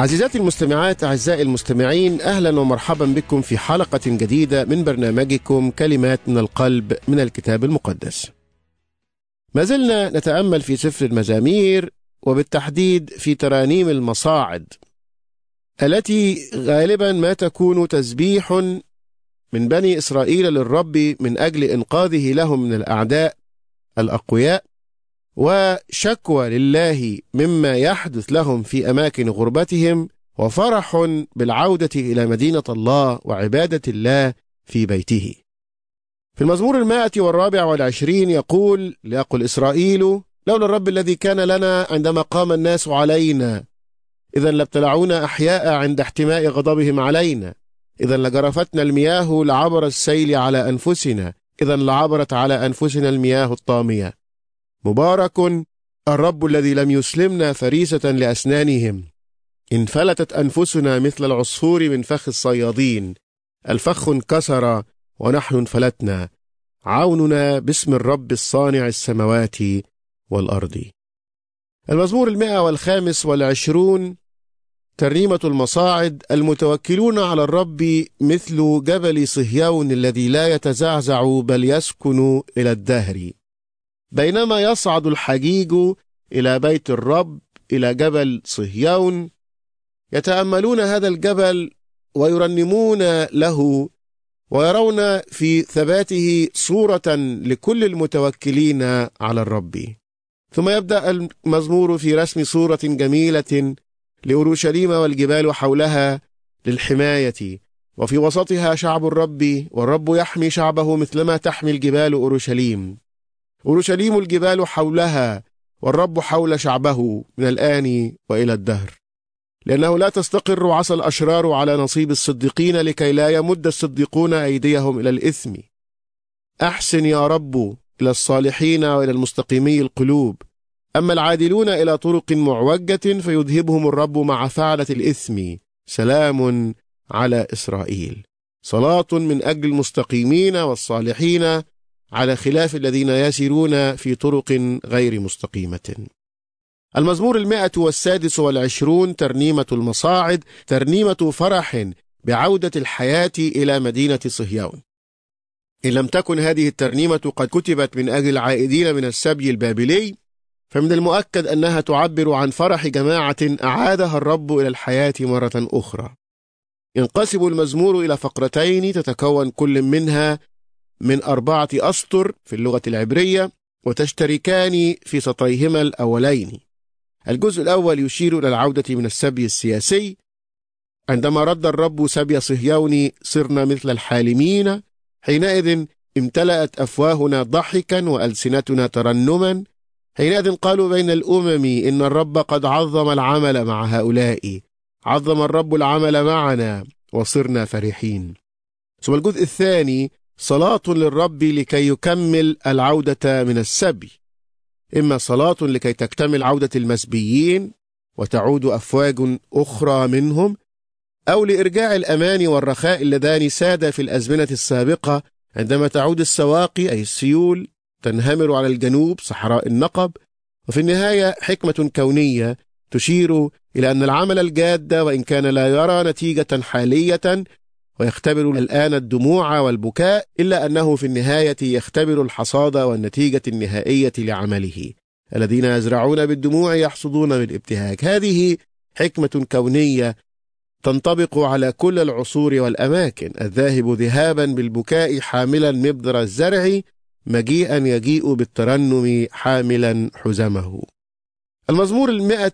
عزيزاتي المستمعات، أعزائي المستمعين، أهلا ومرحبا بكم في حلقة جديدة من برنامجكم كلمات من القلب من الكتاب المقدس. ما زلنا نتأمل في سفر المزامير، وبالتحديد في ترانيم المصاعد التي غالبا ما تكون تسبيح من بني إسرائيل للرب من أجل إنقاذه لهم من الأعداء الأقوياء، وشكوى لله مما يحدث لهم في أماكن غربتهم، وفرح بالعودة إلى مدينة الله وعبادة الله في بيته. في المزمور 124 يقول: ليقل إسرائيل لولا الرب الذي كان لنا عندما قام الناس علينا، إذا لابتلعونا أحياء عند احتماء غضبهم علينا، إذا لجرفتنا المياه لعبر السيل على أنفسنا، إذا لعبرت على أنفسنا المياه الطامية. مبارك الرب الذي لم يسلمنا فريسة لأسنانهم، انفلتت أنفسنا مثل العصفور من فخ الصيادين، الفخ انكسر ونحن انفلتنا، عوننا باسم الرب الصانع السماوات والأرض. المزمور 125 ترنيمة المصاعد. المتوكلون على الرب مثل جبل صهيون الذي لا يتزعزع بل يسكن إلى الدهر. بينما يصعد الحجيج إلى بيت الرب إلى جبل صهيون، يتأملون هذا الجبل ويرنمون له، ويرون في ثباته صورة لكل المتوكلين على الرب. ثم يبدأ المزمور في رسم صورة جميلة لأورشليم والجبال حولها للحماية، وفي وسطها شعب الرب، والرب يحمي شعبه مثلما تحمي الجبال أورشليم. أورشليم الجبال حولها، والرب حول شعبه من الآن وإلى الدهر، لأنه لا تستقر عصا الأشرار على نصيب الصديقين، لكي لا يمد الصديقون أيديهم إلى الإثم. أحسن يا رب إلى الصالحين وإلى المستقيمي القلوب، أما العادلون إلى طرق معوجة فيذهبهم الرب مع فعلة الإثم. سلام على إسرائيل. صلاة من أجل المستقيمين والصالحين، على خلاف الذين يسيرون في طرق غير مستقيمة. المزمور 126 ترنيمة المصاعد، ترنيمة فرح بعودة الحياة إلى مدينة صهيون. إن لم تكن هذه الترنيمة قد كتبت من أجل العائدين من السبي البابلي، فمن المؤكد أنها تعبر عن فرح جماعة أعادها الرب إلى الحياة مرة أخرى. ينقسم المزمور إلى فقرتين تتكون كل منها من 4 أسطر في اللغة العبرية، وتشتركان في سطريهما الأولين. الجزء الأول يشير إلى العودة من السبي السياسي. عندما رد الرب سبي صهيون صرنا مثل الحالمين، حينئذ امتلأت أفواهنا ضحكا وألسنتنا ترنما. حينئذ قالوا بين الأمم إن الرب قد عظم العمل مع هؤلاء، عظم الرب العمل معنا وصرنا فرحين. ثم الجزء الثاني صلاة للرب لكي يكمل العودة من السبي، إما صلاة لكي تكتمل عودة المسبيين وتعود أفواج أخرى منهم، أو لإرجاع الأمان والرخاء اللذان ساد في الأزمنة السابقة، عندما تعود السواقي أي السيول تنهمر على الجنوب صحراء النقب. وفي النهاية حكمة كونية تشير إلى أن العمل الجاد، وإن كان لا يرى نتيجة حالية ويختبر الآن الدموع والبكاء، إلا أنه في النهاية يختبر الحصاد والنتيجة النهائية لعمله. الذين يزرعون بالدموع يحصدون بالابتهاج. هذه حكمة كونية تنطبق على كل العصور والأماكن. الذاهب ذهابا بالبكاء حاملا مبذر الزرع، مجيئا يجيء بالترنم حاملا حزمه. المزمور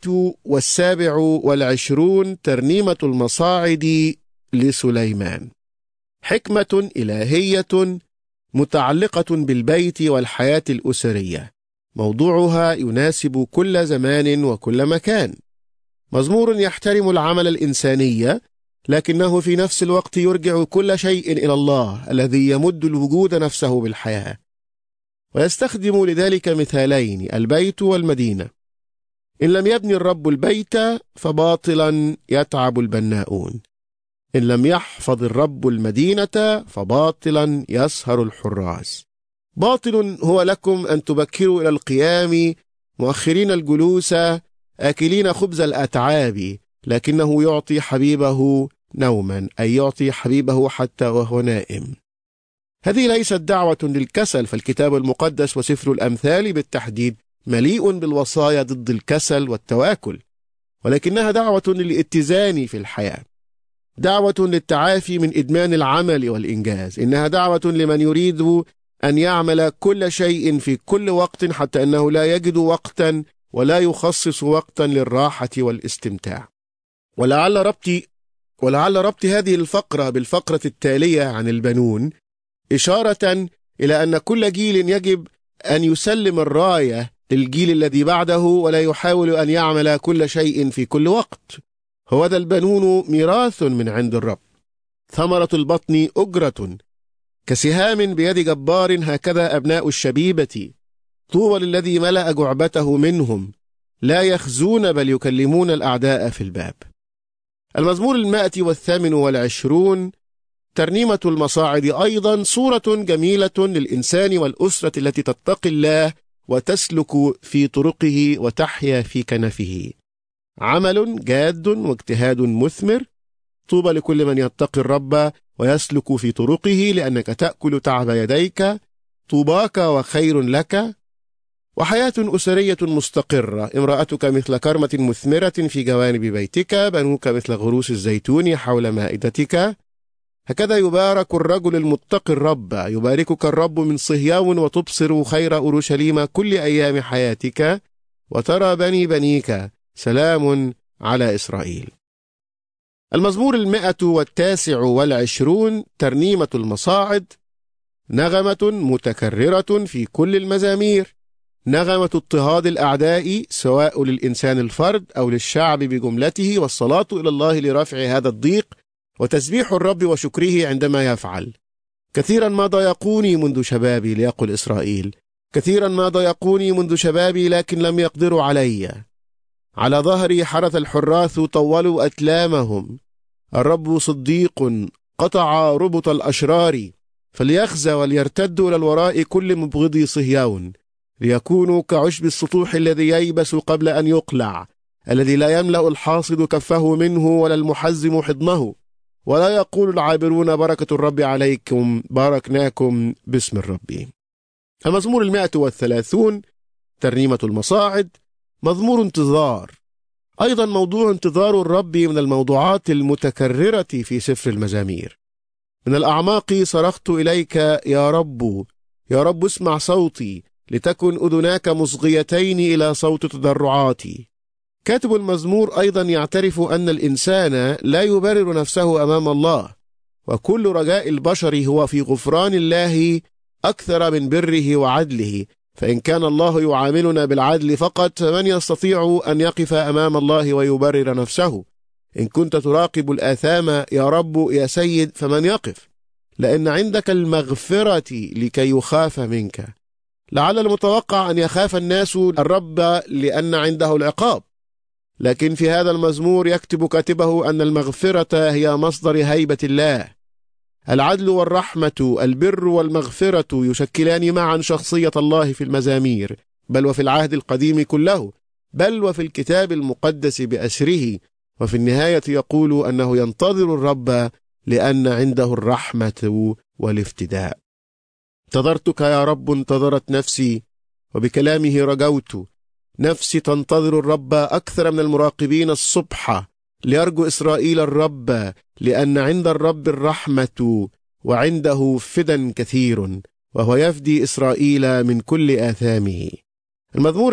127 ترنيمة المصاعد لسليمان. حكمة إلهية متعلقة بالبيت والحياة الأسرية، موضوعها يناسب كل زمان وكل مكان. مزمور يحترم العمل الإنساني، لكنه في نفس الوقت يرجع كل شيء إلى الله الذي يمد الوجود نفسه بالحياة، ويستخدم لذلك مثالين: البيت والمدينة. إن لم يبني الرب البيت فباطلا يتعب البناؤون، إن لم يحفظ الرب المدينة فباطلا يسهر الحراس. باطل هو لكم أن تبكروا إلى القيام مؤخرين الجلوس آكلين خبز الأتعاب، لكنه يعطي حبيبه نوما، أي يعطي حبيبه حتى وهو نائم. هذه ليست دعوة للكسل، فالكتاب المقدس وسفر الأمثال بالتحديد مليء بالوصايا ضد الكسل والتواكل، ولكنها دعوة للاتزان في الحياة، دعوة للتعافي من إدمان العمل والإنجاز. إنها دعوة لمن يريد أن يعمل كل شيء في كل وقت، حتى أنه لا يجد وقتا ولا يخصص وقتا للراحة والاستمتاع. ولعل ربط هذه الفقرة بالفقرة التالية عن البنون إشارة إلى أن كل جيل يجب أن يسلم الراية للجيل الذي بعده، ولا يحاول أن يعمل كل شيء في كل وقت. هوذا البنون ميراث من عند الرب، ثمرة البطن أجرة، كسهام بيد جبار هكذا أبناء الشبيبة. طوبى للذي ملأ جعبته منهم، لا يخزون بل يكلمون الأعداء في الباب. المزمور 128 ترنيمة المصاعد أيضا صورة جميلة للإنسان والأسرة التي تتقي الله وتسلك في طرقه وتحيا في كنفه. عمل جاد واجتهاد مثمر. طوبى لكل من يتقي الرب ويسلك في طرقه، لأنك تأكل تعب يديك. طوباك وخير لك. وحياة أسرية مستقرة. امرأتك مثل كرمة مثمرة في جوانب بيتك، بنوك مثل غروس الزيتون حول مائدتك. هكذا يبارك الرجل المتقي الرب، يباركك الرب من صهيون، وتبصر خير أورشليم كل أيام حياتك، وترى بني بنيك سلام على إسرائيل. المزمور 129 ترنيمة المصاعد، نغمة متكررة في كل المزامير، نغمة اضطهاد الأعداء سواء للإنسان الفرد أو للشعب بجملته، والصلاة إلى الله لرفع هذا الضيق، وتسبيح الرب وشكره عندما يفعل. كثيرا ما ضايقوني منذ شبابي، ليقل إسرائيل، كثيرا ما ضايقوني منذ شبابي لكن لم يقدروا علي. على ظهري حرث الحراث طولوا أتلامهم. الرب صديق قطع ربط الأشرار، فليخزى وليرتدوا إلى الوراء كل مبغضي صهيون، ليكونوا كعشب السطوح الذي ييبس قبل أن يقلع، الذي لا يملأ الحاصد كفه منه ولا المحزم حضنه، ولا يقول العابرون بركة الرب عليكم، باركناكم باسم الرب. المزمور 130 ترنيمة المصاعد، مزمور انتظار. أيضا موضوع انتظار الرب من الموضوعات المتكررة في سفر المزامير. من الأعماق صرخت إليك يا رب، يا رب اسمع صوتي، لتكن أذناك مصغيتين إلى صوت تضرعاتي. كاتب المزمور أيضا يعترف أن الإنسان لا يبرر نفسه أمام الله، وكل رجاء البشر هو في غفران الله أكثر من بره وعدله. فإن كان الله يعاملنا بالعدل فقط، فمن يستطيع أن يقف أمام الله ويبرر نفسه؟ إن كنت تراقب الآثام يا رب يا سيد، فمن يقف؟ لأن عندك المغفرة لكي يخاف منك. لعل المتوقع أن يخاف الناس الرب لأن عنده العقاب، لكن في هذا المزمور يكتب كاتبه أن المغفرة هي مصدر هيبة الله. العدل والرحمة، البر والمغفرة يشكلان معا شخصية الله في المزامير، بل وفي العهد القديم كله، بل وفي الكتاب المقدس بأسره. وفي النهاية يقول أنه ينتظر الرب لأن عنده الرحمة والافتداء. انتظرتك يا رب، انتظرت نفسي، وبكلامه رجوت. نفسي تنتظر الرب أكثر من المراقبين الصبح، ليرجو إسرائيل الرب، لأن عند الرب الرحمة وعنده فدا كثير، وهو يفدي إسرائيل من كل آثامه. المزمور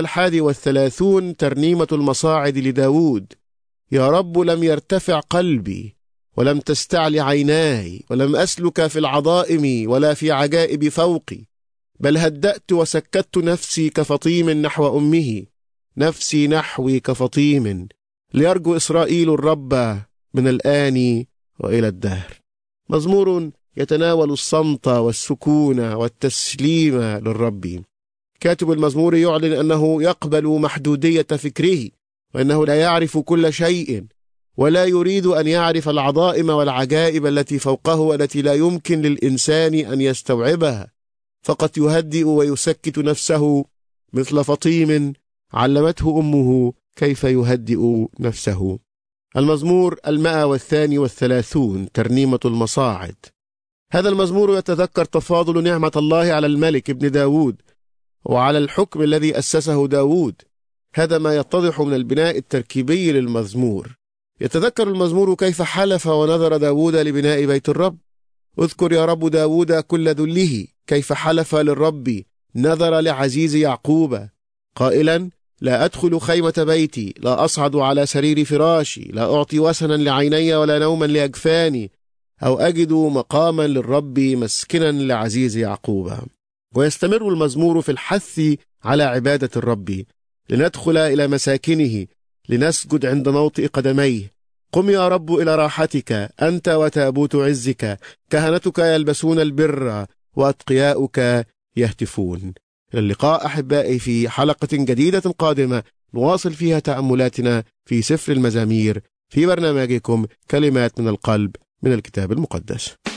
131 ترنيمة المصاعد لداود. يا رب لم يرتفع قلبي، ولم تستعل عيناي، ولم أسلك في العظائم ولا في عجائب فوقي، بل هدأت وسكت نفسي كفطيم نحو أمه، نفسي نحوي كفطيم، ليرجو إسرائيل الرب من الآن وإلى الدهر. مزمور يتناول الصمت والسكون والتسليم للرب. كاتب المزمور يعلن أنه يقبل محدودية فكره، وأنه لا يعرف كل شيء، ولا يريد أن يعرف العظائم والعجائب التي فوقه والتي لا يمكن للإنسان أن يستوعبها. فقط يهدئ ويسكت نفسه مثل فطيم علمته أمه كيف يهدئ نفسه. المزمور 132 ترنيمة المصاعد. هذا المزمور يتذكر تفاضل نعمة الله على الملك ابن داود وعلى الحكم الذي أسسه داود. هذا ما يتضح من البناء التركيبي للمزمور. يتذكر المزمور كيف حلف ونذر داود لبناء بيت الرب. اذكر يا رب داود كل ذله، كيف حلف للرب، نذر لعزيز يعقوب قائلا: لا أدخل خيمة بيتي، لا أصعد على سرير فراشي، لا أعطي وسنا لعيني ولا نوما لأجفاني، أو أجد مقاما للرب مسكنا لعزيز يعقوب. ويستمر المزمور في الحث على عبادة الرب، لندخل إلى مساكنه، لنسجد عند موطئ قدميه. قم يا رب إلى راحتك، أنت وتابوت عزك، كهنتك يلبسون البر وأتقياؤك يهتفون. إلى اللقاء أحبائي في حلقة جديدة قادمة نواصل فيها تأملاتنا في سفر المزامير في برنامجكم كلمات من القلب من الكتاب المقدس.